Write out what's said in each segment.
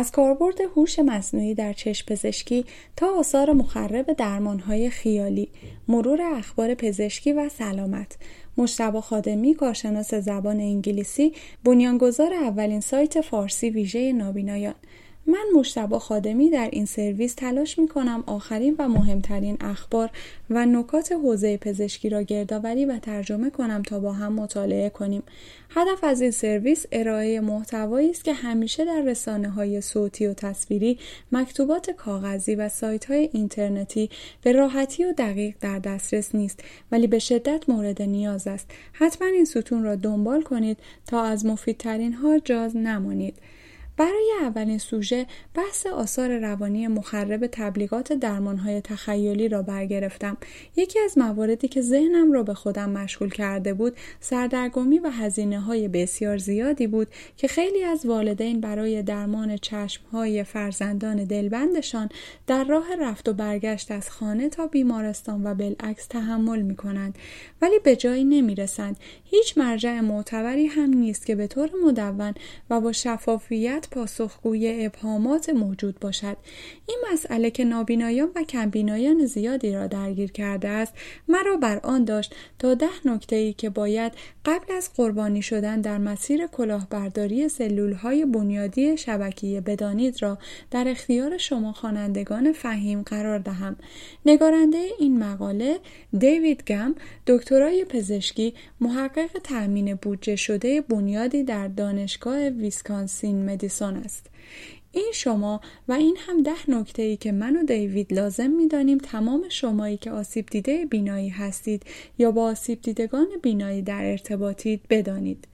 از کاربرد هوش مصنوعی در چشم پزشکی تا آثار مخرب درمانهای خیالی، مرور اخبار پزشکی و سلامت. مجتبی خادمی، کارشناس زبان انگلیسی، بنیانگذار اولین سایت فارسی ویژه نابینایان. من مجتبی خادمی در این سرویس تلاش می‌کنم آخرین و مهمترین اخبار و نکات حوزه پزشکی را گردآوری و ترجمه کنم تا با هم مطالعه کنیم. هدف از این سرویس ارائه محتوایی است که همیشه در رسانه‌های صوتی و تصویری، مکتوبات کاغذی و سایت‌های اینترنتی به راحتی و دقیق در دسترس نیست، ولی به شدت مورد نیاز است. حتما این ستون را دنبال کنید تا از مفیدترین ها جاز نمانید. برای اولین سوژه بحث آثار روانی مخرب تبلیغات درمانهای تخیلی را برگرفتم. یکی از مواردی که ذهنم را به خودم مشغول کرده بود، سردرگمی و هزینه‌های بسیار زیادی بود که خیلی از والدین برای درمان چشم‌های فرزندان دلبندشان در راه رفت و برگشت از خانه تا بیمارستان و بالعکس تحمل می‌کنند، ولی به جایی نمی‌رسند. هیچ مرجع معتبری هم نیست که به طور مدون و با شفافیت پاسخگوی ابهامات موجود باشد. این مسئله که نابینایان و کمبینایان زیادی را درگیر کرده است، مرا بر آن داشت تا 10 نکته‌ای که باید قبل از قربانی شدن در مسیر کلاهبرداری سلول‌های بنیادی شبکیه بدانید را در اختیار شما خوانندگان فهیم قرار دهم. نگارنده این مقاله دیوید گم، دکترای پزشکی، محقق تأمین بودجه شده بنیادی در دانشگاه ویسکانسین مدیسون است. این شما و این هم 10 نکته‌ای که من و دیوید لازم می‌دانیم تمام شمایی که آسیب دیده بینایی هستید یا با آسیب دیدگان بینایی در ارتباطید بدانید.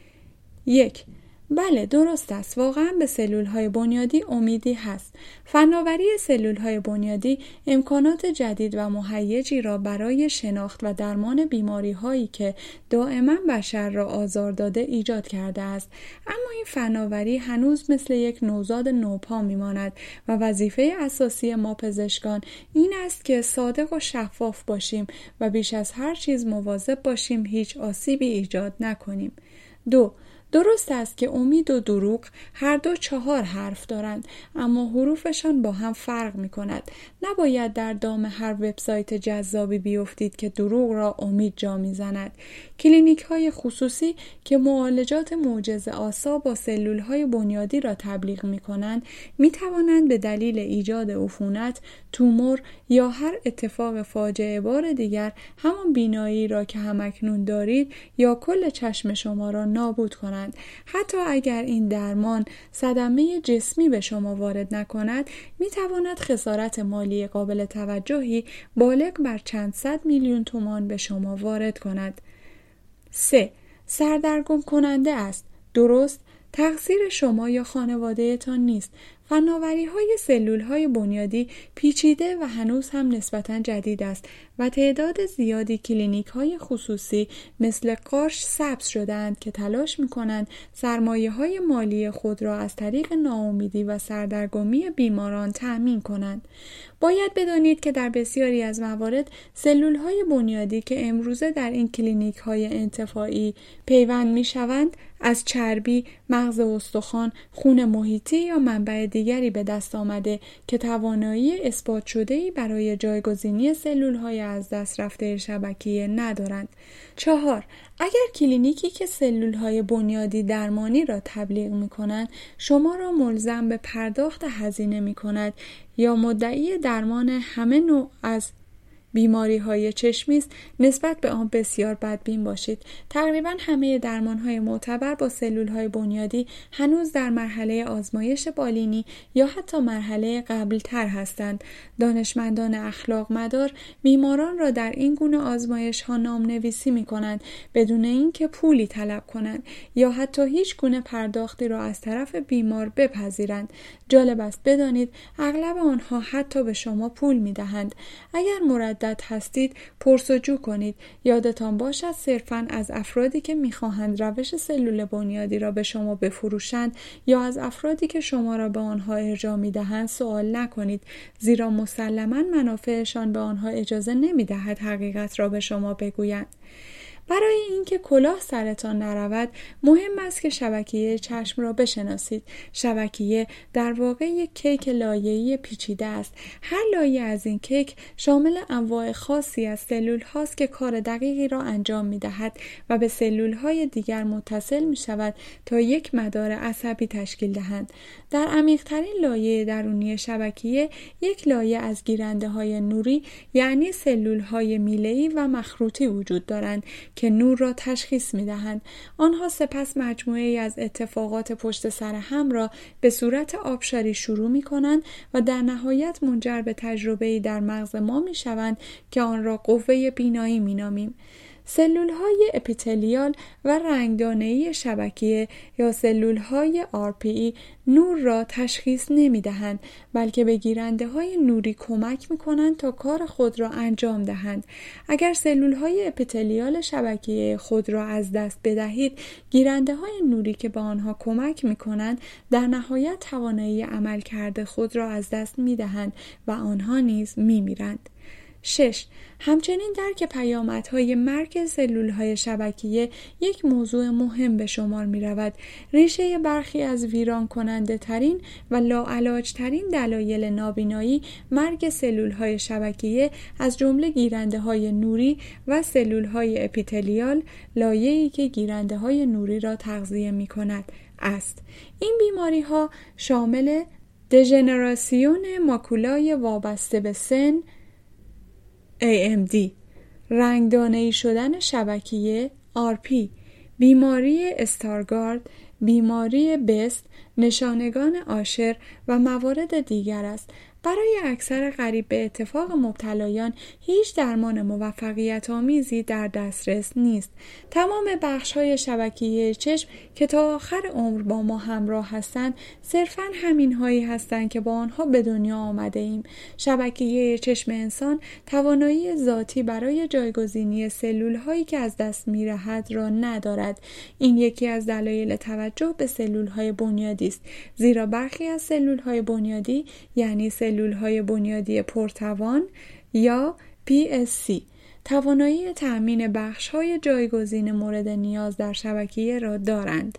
1. بله، درست است. واقعا به سلول‌های بنیادی امیدی هست. فناوری سلول‌های بنیادی امکانات جدید و مهیجی را برای شناخت و درمان بیماری‌هایی که دائما بشر را آزار داده ایجاد کرده است. اما این فناوری هنوز مثل یک نوزاد نوپا می‌ماند و وظیفه اساسی ما پزشکان این است که صادق و شفاف باشیم و بیش از هر چیز مواظب باشیم هیچ آسیبی ایجاد نکنیم. 2. درست است که امید و دروغ هر دو 4 حرف دارند، اما حروفشان با هم فرق می کند. نباید در دام هر وبسایت جذابی بیفتید که دروغ را امید جا می زند. کلینیک های خصوصی که معالجات معجزه آسا با سلول های بنیادی را تبلیغ می کنند، می توانند به دلیل ایجاد عفونت، تومور یا هر اتفاق فاجعه بار دیگر همان بینایی را که همکنون دارید یا کل چشم شما را نابود کنند. حتی اگر این درمان صدمه جسمی به شما وارد نکند، می تواند خسارت مالی قابل توجهی بالغ بر چند صد میلیون تومان به شما وارد کند. 3. سردرگم کننده است. درست؟ تقصیر شما یا خانواده‌تان نیست. فناوری‌های سلول‌های بنیادی پیچیده و هنوز هم نسبتاً جدید است و تعداد زیادی کلینیک‌های خصوصی مثل قارش سبز شده‌اند که تلاش می‌کنند سرمایه‌های مالی خود را از طریق ناامیدی و سردرگمی بیماران تأمین کنند. باید بدانید که در بسیاری از موارد سلول‌های بنیادی که امروزه در این کلینیک‌های انتفاعی پیوند می‌شوند، از چربی، مغز استخوان، خون محیطی یا منبع دیگری به دست آمده که توانایی اثبات شده‌ای برای جایگزینی سلول‌های از دست رفته شبکیه ندارند. 4. اگر کلینیکی که سلول‌های بنیادی درمانی را تبلیغ می‌کنند شما را ملزم به پرداخت هزینه می‌کند یا مدعی درمان همه نوع از بیماری‌های چشمی است، نسبت به آن بسیار بدبین باشید. تقریباً همه درمان‌های معتبر با سلول‌های بنیادی هنوز در مرحله آزمایش بالینی یا حتی مرحله قبل‌تر هستند. دانشمندان اخلاق مدار بیماران را در این گونه آزمایش‌ها نام‌نویسی می‌کنند بدون اینکه پولی طلب کنند یا حتی هیچ گونه پرداختی را از طرف بیمار بپذیرند. جالب است بدانید اغلب آنها حتی به شما پول می‌دهند. اگر مردد هستید پرسجو کنید. یادتان باشد صرفاً از افرادی که می‌خواهند روش سلول بنیادی را به شما بفروشند یا از افرادی که شما را به آنها ارجاع می‌دهند سوال نکنید، زیرا مسلماً منافعشان به آنها اجازه نمی‌دهد حقیقت را به شما بگویند. برای اینکه کلاه سرتان نرود مهم است که شبکیه چشم را بشناسید. شبکیه در واقع یک کیک لایه‌ای پیچیده است. هر لایه از این کیک شامل انواع خاصی از سلول هاست که کار دقیقی را انجام می دهد و به سلول های دیگر متصل می شود تا یک مدار عصبی تشکیل دهند. در عمیق‌ترین لایه درونی شبکیه یک لایه از گیرنده های نوری یعنی سلول های میله‌ای و مخروطی وجود دارند که نور را تشخیص می دهند. آنها سپس مجموعه‌ای از اتفاقات پشت سر هم را به صورت آبشاری شروع می کنند و در نهایت منجر به تجربه‌ای در مغز ما می شوند که آن را قوه بینایی می نامیم. سلول‌های اپیتلیال و رنگدانه‌ای شبکیه یا سلول‌های RPE نور را تشخیص نمی‌دهند بلکه به گیرنده‌های نوری کمک می‌کنند تا کار خود را انجام دهند. اگر سلول‌های اپیتلیال شبکیه خود را از دست بدهید، گیرنده‌های نوری که به آنها کمک می‌کنند در نهایت توانایی عملکرد خود را از دست می‌دهند و آنها نیز می‌میرند. 6. همچنین درک پیامدهای مرگ سلولهای شبکیه یک موضوع مهم به شمار می رود. ریشه برخی از ویران کننده ترین و لاعلاج ترین دلایل نابینایی مرگ سلولهای شبکیه از جمله گیرنده های نوری و سلولهای اپیتلیال لایه‌ای که گیرنده های نوری را تغذیه می کند است. این بیماری ها شامل دژنراسیون ماکولای وابسته به سن AMD، رنگدانه‌ای شدن شبکیه RP، بیماری استارگارد، بیماری بست، نشانگان آشر و موارد دیگر است. برای اکثر قریب به اتفاق مبتلایان هیچ درمان موفقیت آمیزی در دسترس نیست. تمام بخش‌های شبکیه چشم که تا آخر عمر با ما همراه هستند صرفاً همین‌هایی هستند که با آنها به دنیا آمده ایم. شبکیه چشم انسان توانایی ذاتی برای جایگزینی سلول‌هایی که از دست می‌رهد را ندارد. این یکی از دلایل توجه به سلول‌های بنیادی است، زیرا برخی از سلول‌های بنیادی یعنی سلول‌های بنیادی پرتوان یا PSC توانایی تأمین بخش‌های جایگزین مورد نیاز در شبکیه را دارند.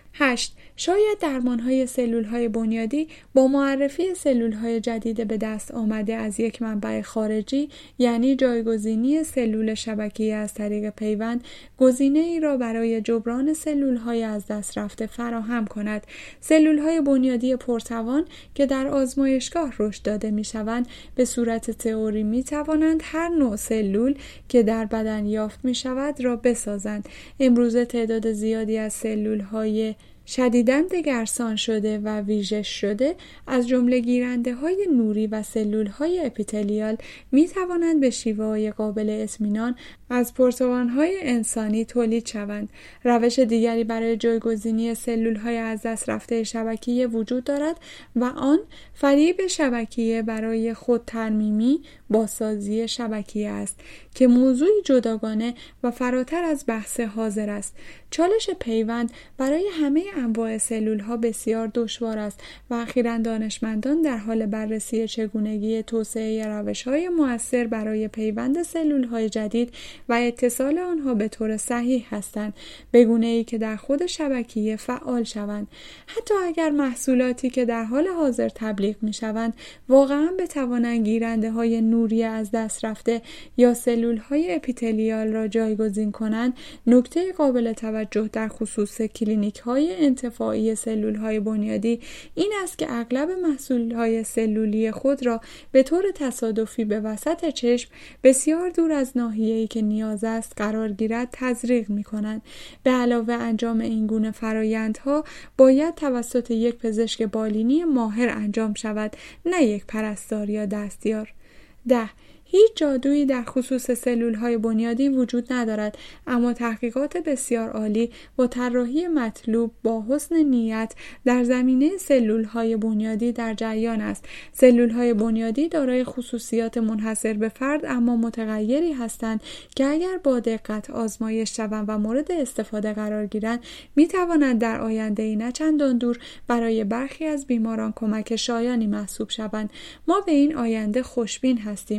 8. شاید درمان‌های سلول‌های بنیادی با معرفی سلول‌های جدید به دست آمده از یک منبع خارجی یعنی جایگزینی سلول شبکیه از طریق پیوند گزینه‌ای را برای جبران سلول‌های از دست رفته فراهم کند. سلول‌های بنیادی پرتوان که در آزمایشگاه رشد داده می‌شوند به صورت تئوری می‌توانند هر نوع سلول که در بدن یافت می‌شود را بسازند. امروزه تعداد زیادی از سلول‌های شدیداً دگرسان شده و ویژش شده از جمله گیرنده‌های نوری و سلول‌های اپیتلیال می‌توانند به شیوه‌های قابل اطمینان از پرتوان‌های انسانی تولید شوند. روش دیگری برای جایگزینی سلول‌های از دست رفته شبکیه وجود دارد و آن فریب شبکیه برای خود ترمیمی بازسازی شبکیه است که موضوعی جداگانه و فراتر از بحث حاضر است. چالش پیوند برای همه انواع سلول‌ها بسیار دشوار است و اخیراً دانشمندان در حال بررسی چگونگی توسعه روش‌های مؤثر برای پیوند سلول‌های جدید و اتصال آنها به طور صحیح هستند، به گونه‌ای که در خود شبکیه فعال شوند. حتی اگر محصولاتی که در حال حاضر تبلیغ می‌شوند واقعاً بتوانند گیرنده‌های نوری از دست رفته یا سلول‌های اپیتلیال را جایگزین کنند، نکته قابل توجه در خصوص کلینیک‌های انتفاعی سلول‌های بنیادی این است که اغلب محصول‌های سلولی خود را به طور تصادفی به وسط چشم بسیار دور از ناحیه‌ای که نیاز است قرار گیرد تزریق می‌کنند. به علاوه انجام این گونه فرایندها باید توسط یک پزشک بالینی ماهر انجام شود، نه یک پرستار یا دستیار. 10. هیچ جادویی در خصوص سلول‌های بنیادی وجود ندارد، اما تحقیقات بسیار عالی و طراحی مطلوب با حسن نیت در زمینه سلول‌های بنیادی در جریان است. سلول‌های بنیادی دارای خصوصیات منحصر به فرد اما متغیری هستند که اگر با دقت آزمایش شوند و مورد استفاده قرار گیرند می‌توانند در آینده‌ای نه چندان دور برای برخی از بیماران کمک شایانی محسوب شوند. ما به این آینده خوشبین هستیم و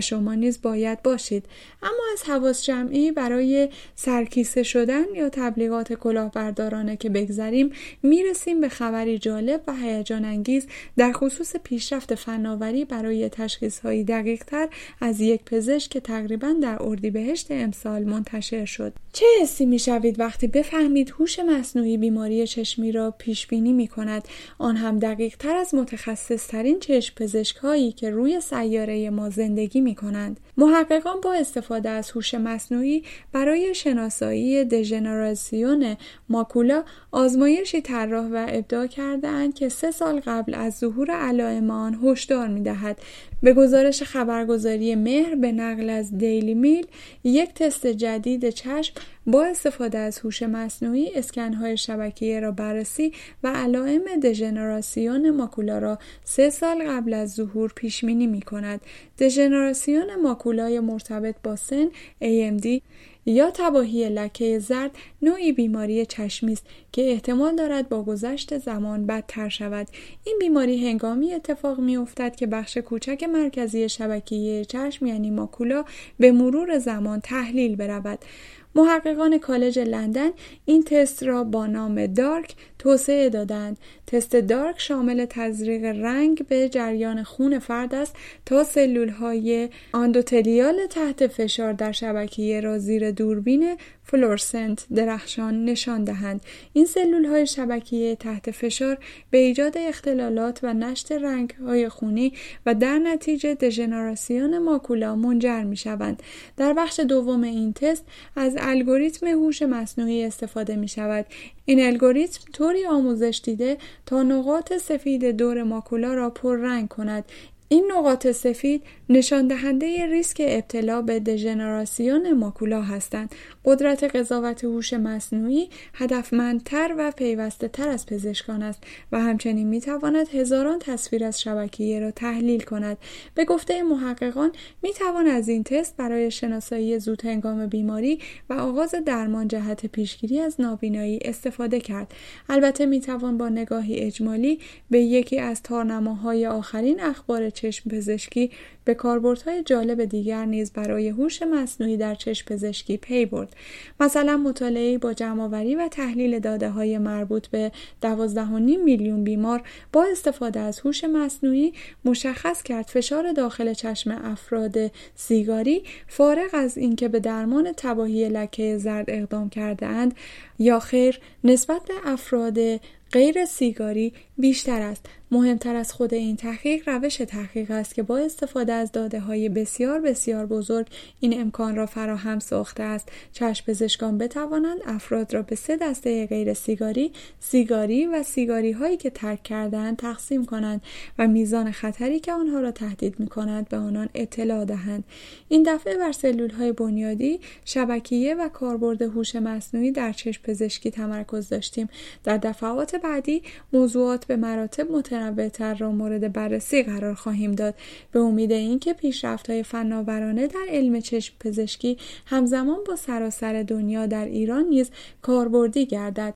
شما نیز باید باشید. اما از حواس جمعی برای سرکیسه شدن یا تبلیغات کلاهبردارانه که بگذریم، میرسیم به خبری جالب و هیجان انگیز در خصوص پیشرفت فناوری برای تشخیص‌های دقیق‌تر از یک پزشک که تقریباً در اردیبهشت امسال منتشر شد. چه حسی می‌شوید وقتی بفهمید هوش مصنوعی بیماری چشمی را پیش‌بینی می‌کند، آن هم دقیق‌تر از متخصص‌ترین چشم پزشک‌هایی که روی سیاره ما زندگی می‌کنند. محققان با استفاده از هوش مصنوعی برای شناسایی دژنراسیون ماکولا آزمایشی طراح و ابداع کرده‌اند که 3 سال قبل از ظهور علائم آن هشدار می‌دهد. به گزارش خبرگزاری مهر به نقل از دیلی میل، یک تست جدید چشم با استفاده از هوش مصنوعی اسکن‌های شبکیه را بررسی و علائم دژنراسیون ماکولا را 3 سال قبل از ظهور پیش‌بینی می‌کند. دژنراسیون ماکولای مرتبط با سن AMD یا تباهی لکه زرد نوعی بیماری چشمی است که احتمال دارد با گذشت زمان بدتر شود. این بیماری هنگامی اتفاق می‌افتد که بخش کوچک مرکزی شبکیه چشم یعنی ماکولا به مرور زمان تحلیل برود. محققان کالج لندن این تست را با نام دارک توسعه دادند. تست دارک شامل تزریق رنگ به جریان خون فرد است تا سلول‌های اندوتلیال تحت فشار در شبکیه را زیر دوربین فلورسنت درخشان نشان دهند. این سلول‌های شبکیه تحت فشار به ایجاد اختلالات و نشت رنگ‌های خونی و در نتیجه دژنراسیون ماکولا منجر می‌شوند. در بخش دوم این تست از الگوریتم هوش مصنوعی استفاده می‌شود. این الگوریتم طوری آموزش دیده تا نقاط سفید دور ماکولا را پررنگ کند. این نقاط سفید نشان دهنده ریسک ابتلا به دژنراسیون ماکولا هستند. قدرت قضاوت هوش مصنوعی هدفمندتر و پیوسته تر از پزشکان است و همچنین میتواند هزاران تصویر از شبکیه را تحلیل کند. به گفته محققان میتوان از این تست برای شناسایی زود هنگام بیماری و آغاز درمان جهت پیشگیری از نابینایی استفاده کرد. البته میتوان با نگاهی اجمالی به یکی از تارنماهای آخرین اخبار چشم پزشکی به کاربردهای جالب دیگر نیز برای هوش مصنوعی در چشم پزشکی پی برد. مثلا مطالعه‌ای با جمع‌آوری و تحلیل داده‌های مربوط به 12.5 میلیون بیمار با استفاده از هوش مصنوعی مشخص کرد فشار داخل چشم افراد سیگاری فارغ از اینکه به درمان تباهی لکه زرد اقدام کرده‌اند یا خیر نسبت به افراد غیر سیگاری بیشتر است. مهمتر از خود این تحقیق روش تحقیق است که با استفاده از داده‌های بسیار بسیار بزرگ این امکان را فراهم ساخته است چشم پزشکان بتوانند افراد را به 3 دسته غیر سیگاری، سیگاری و سیگاری هایی که ترک کرده‌اند تقسیم کنند و میزان خطری که آنها را تهدید می‌کند به آنان اطلاع دهند. این دفعه بر سلول‌های بنیادی، شبکیه و کاربرد هوش مصنوعی در چشم پزشکی تمرکز داشتیم. در دفعات بعدی موضوعات به مراتب متنوع‌تر را مورد بررسی قرار خواهیم داد، به امید اینکه پیشرفت‌های فناورانه در علم چشم پزشکی همزمان با سراسر دنیا در ایران نیز کاربردی گردد.